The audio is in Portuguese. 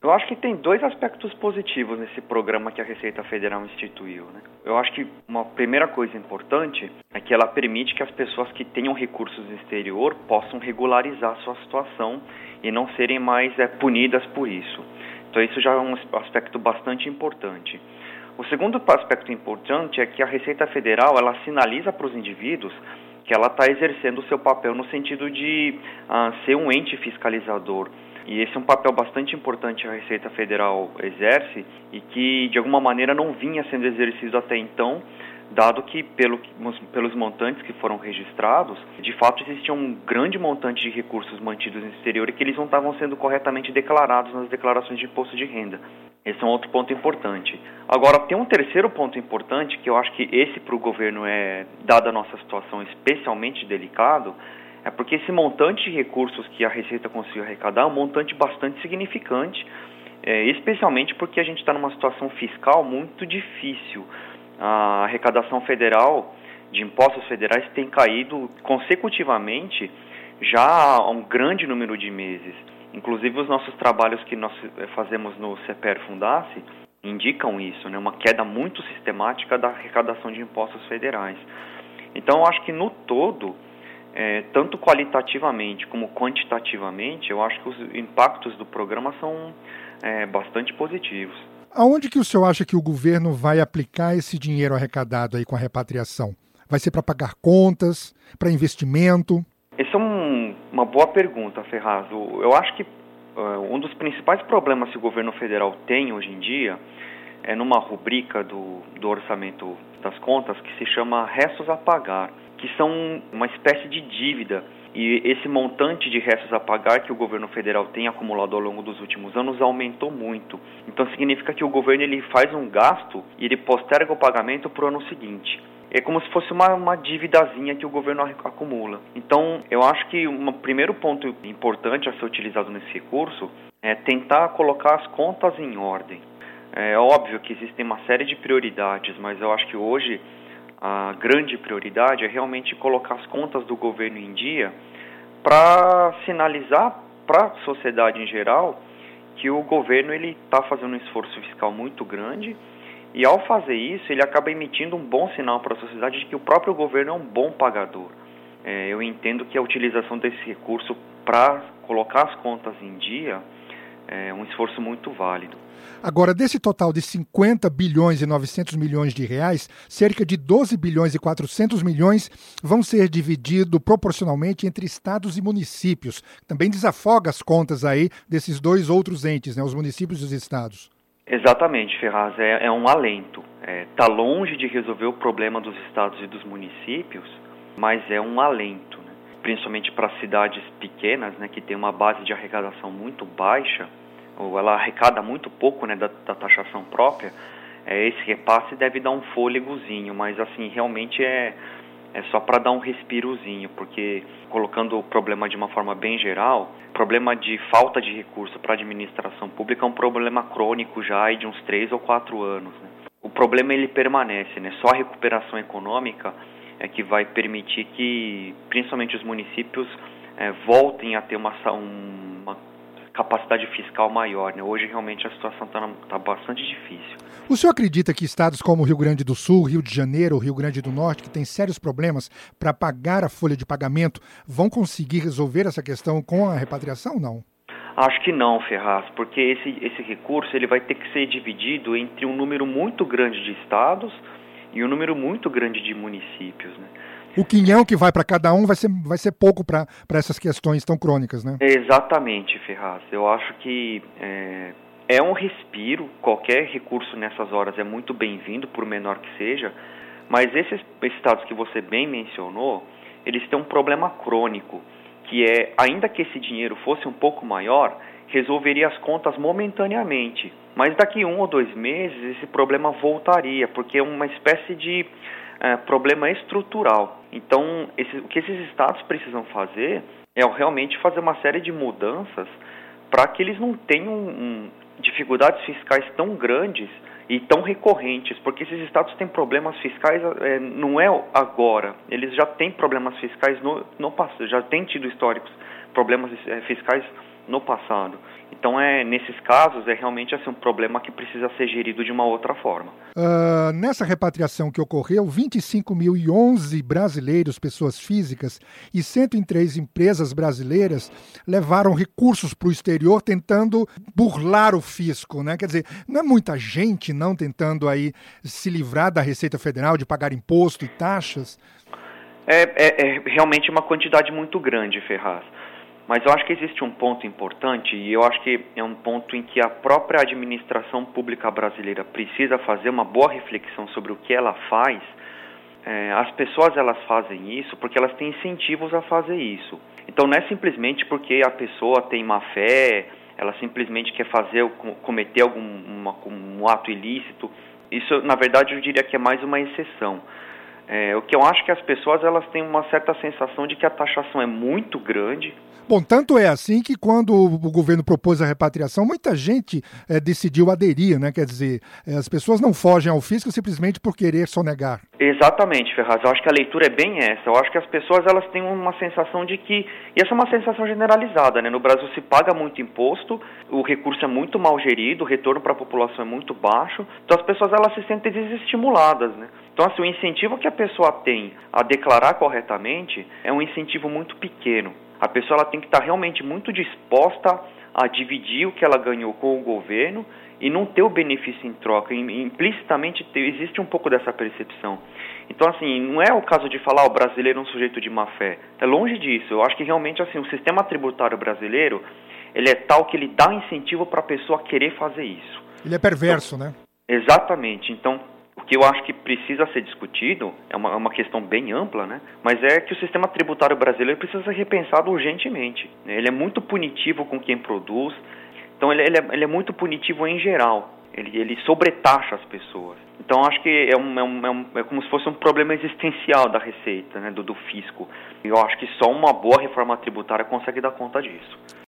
Eu acho que tem dois aspectos positivos nesse programa que a Receita Federal instituiu, né? Eu acho que uma primeira coisa importante é que ela permite que as pessoas que tenham recursos no exterior possam regularizar sua situação e não serem mais punidas por isso. Então isso já é um aspecto bastante importante. O segundo aspecto importante é que a Receita Federal ela sinaliza para os indivíduos que ela está exercendo o seu papel no sentido de ser um ente fiscalizador. E esse é um papel bastante importante que a Receita Federal exerce e que, de alguma maneira, não vinha sendo exercido até então, dado que, pelos montantes que foram registrados, de fato existia um grande montante de recursos mantidos no exterior e que eles não estavam sendo corretamente declarados nas declarações de imposto de renda. Esse é um outro ponto importante. Agora, tem um terceiro ponto importante, que eu acho que esse para o governo dada a nossa situação, especialmente delicado, é porque esse montante de recursos que a Receita conseguiu arrecadar é um montante bastante significante, especialmente porque a gente está numa situação fiscal muito difícil. A arrecadação federal de impostos federais tem caído consecutivamente já há um grande número de meses. Inclusive os nossos trabalhos que nós fazemos no CEPER Fundace indicam isso, né? Uma queda muito sistemática da arrecadação de impostos federais. Então eu acho que no todo, tanto qualitativamente como quantitativamente, eu acho que os impactos do programa são bastante positivos. Aonde que o senhor acha que o governo vai aplicar esse dinheiro arrecadado aí com a repatriação? Vai ser para pagar contas, para investimento? Essa é uma boa pergunta, Ferraz. Eu acho que um dos principais problemas que o governo federal tem hoje em dia é numa rubrica do orçamento das contas que se chama restos a pagar, que são uma espécie de dívida. E esse montante de restos a pagar que o governo federal tem acumulado ao longo dos últimos anos aumentou muito. Então significa que o governo ele faz um gasto e ele posterga o pagamento para o ano seguinte. É como se fosse uma dívidazinha que o governo acumula. Então eu acho que um primeiro ponto importante a ser utilizado nesse recurso é tentar colocar as contas em ordem. É óbvio que existem uma série de prioridades, mas eu acho que hoje a grande prioridade é realmente colocar as contas do governo em dia para sinalizar para a sociedade em geral que o governo está fazendo um esforço fiscal muito grande e, ao fazer isso, ele acaba emitindo um bom sinal para a sociedade de que o próprio governo é um bom pagador. Eu entendo que a utilização desse recurso para colocar as contas em dia é um esforço muito válido. Agora, desse total de 50 bilhões e 900 milhões de reais, cerca de 12 bilhões e 400 milhões vão ser divididos proporcionalmente entre estados e municípios. Também desafoga as contas aí desses dois outros entes, né, os municípios e os estados. Exatamente, Ferraz, é um alento. Está longe de resolver o problema dos estados e dos municípios, mas é um alento, né? Principalmente para cidades pequenas, né, que tem uma base de arrecadação muito baixa, ou ela arrecada muito pouco, né, da taxação própria. Esse repasse deve dar um fôlegozinho, mas assim, realmente é só para dar um respirozinho, porque colocando o problema de uma forma bem geral, o problema de falta de recurso para a administração pública é um problema crônico já de uns 3 ou 4 anos, né? O problema ele permanece, né? Só a recuperação econômica é que vai permitir que, principalmente os municípios, voltem a ter uma capacidade fiscal maior, né? Hoje realmente a situação está bastante difícil. O senhor acredita que estados como Rio Grande do Sul, Rio de Janeiro, Rio Grande do Norte, que têm sérios problemas para pagar a folha de pagamento, vão conseguir resolver essa questão com a repatriação ou não? Acho que não, Ferraz, porque esse recurso ele vai ter que ser dividido entre um número muito grande de estados e um número muito grande de municípios, né? O quinhão que vai para cada um vai ser pouco para essas questões tão crônicas, né? Exatamente, Ferraz. Eu acho que é um respiro. Qualquer recurso nessas horas é muito bem-vindo, por menor que seja. Mas esses estados que você bem mencionou, eles têm um problema crônico, que ainda que esse dinheiro fosse um pouco maior, resolveria as contas momentaneamente. Mas daqui 1 ou 2 meses, esse problema voltaria, porque é uma espécie de problema estrutural. Então, o que esses estados precisam fazer é realmente fazer uma série de mudanças para que eles não tenham dificuldades fiscais tão grandes e tão recorrentes, porque esses estados têm problemas fiscais, não é agora, eles já têm problemas fiscais no passado, já têm tido históricos, problemas fiscais no passado. Então, nesses casos, é realmente assim, um problema que precisa ser gerido de uma outra forma. Nessa repatriação que ocorreu, 25.011 brasileiros, pessoas físicas, e 103 empresas brasileiras levaram recursos para o exterior tentando burlar o fisco, né? Quer dizer, não é muita gente não tentando aí se livrar da Receita Federal, de pagar imposto e taxas? É realmente uma quantidade muito grande, Ferraz. Mas eu acho que existe um ponto importante, e eu acho que é um ponto em que a própria administração pública brasileira precisa fazer uma boa reflexão sobre o que ela faz. As pessoas, elas fazem isso porque elas têm incentivos a fazer isso. Então não é simplesmente porque a pessoa tem má fé, ela simplesmente quer cometer um ato ilícito. Isso, na verdade, eu diria que é mais uma exceção. O que eu acho que as pessoas, elas têm uma certa sensação de que a taxação é muito grande. Bom, tanto é assim que quando o governo propôs a repatriação, muita gente decidiu aderir, né? Quer dizer, as pessoas não fogem ao fisco simplesmente por querer sonegar. Exatamente, Ferraz. Eu acho que a leitura é bem essa. Eu acho que as pessoas, elas têm uma sensação de que... E essa é uma sensação generalizada, né? No Brasil se paga muito imposto, o recurso é muito mal gerido, o retorno para a população é muito baixo. Então as pessoas, elas se sentem desestimuladas, né? Então, assim, o incentivo que a pessoa tem a declarar corretamente é um incentivo muito pequeno. A pessoa, ela tem que estar realmente muito disposta a dividir o que ela ganhou com o governo e não ter o benefício em troca. Implicitamente existe um pouco dessa percepção. Então, assim, não é o caso de falar o brasileiro é um sujeito de má fé. É longe disso. Eu acho que realmente, assim, o sistema tributário brasileiro, ele é tal que ele dá incentivo para a pessoa querer fazer isso. Ele é perverso, né? Exatamente. Então, o que eu acho que precisa ser discutido é uma questão bem ampla, né? Mas é que o sistema tributário brasileiro precisa ser repensado urgentemente. Ele é muito punitivo com quem produz, então ele é muito punitivo em geral. Ele sobretaxa as pessoas. Então acho que é como se fosse um problema existencial da Receita, né, do fisco. E eu acho que só uma boa reforma tributária consegue dar conta disso.